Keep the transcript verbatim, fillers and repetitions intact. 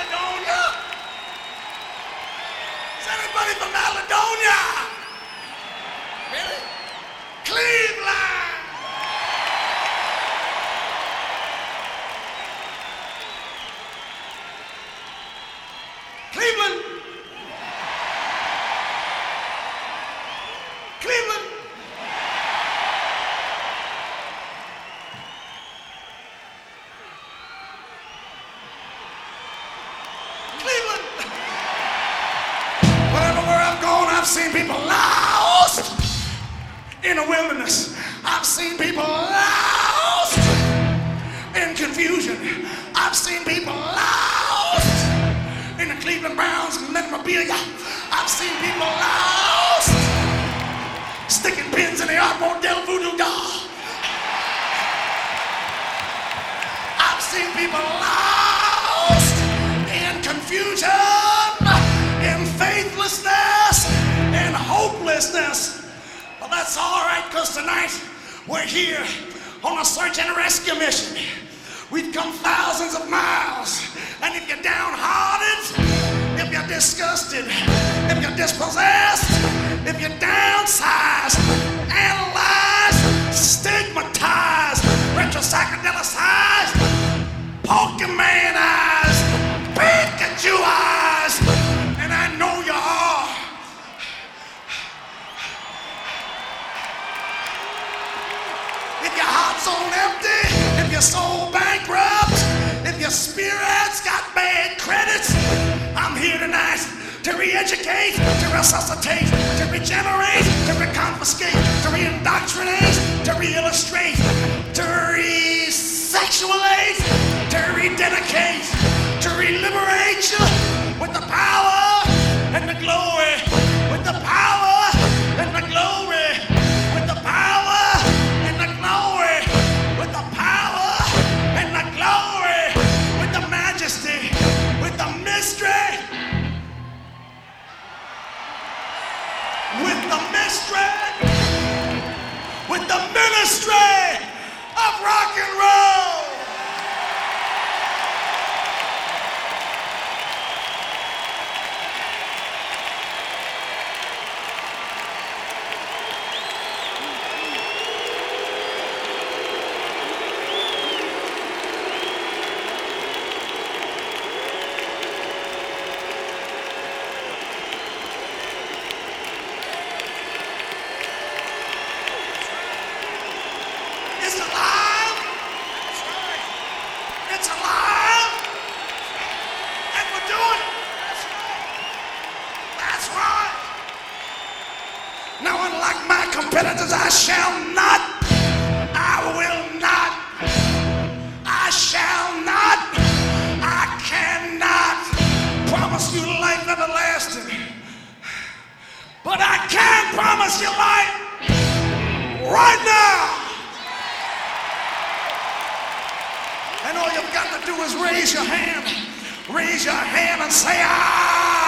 Macedonia? Is anybody from Macedonia? Really? Cleveland! Cleveland! Cleveland! Cleveland! Whatever where I've gone, I've seen people lost in the wilderness. I've seen people lost in confusion. I've seen people lost in the Cleveland Browns memorabilia. I've seen people lost sticking pins in the Art Del Voodoo doll. I've seen people lost in confusion, in faithlessness, in hopelessness. Well, that's all right, because tonight we're here on a search and rescue mission. We've come thousands of miles, and if you're downhearted, if you're disgusted, if you're dispossessed, if you're downsized, analyzed, stigmatized, retro-psychedelicized, Pokemon-ized, Pikachu-ized, and I know you are. If your heart's on empty, if your soul bankrupt, if your spirit's got bad credits, I'm here tonight to re-educate, to resuscitate, to regenerate, to reconfiscate, to re-indoctrinate, to re-illustrate, to re-sexualate, to rededicate, to re-liberate you with the power and the glory, with the power and the glory, with the power and the glory, with the power and the glory, with the majesty, with the mystery, with the mystery, with the ministry of rock and roll. It's alive. It's alive. And we're doing it. That's right. Now, unlike my competitors, I shall not, I will not, I shall not, I cannot promise you life everlasting. But I can promise you life right now. And all you've got to do is raise your hand. Raise your hand and say, ah!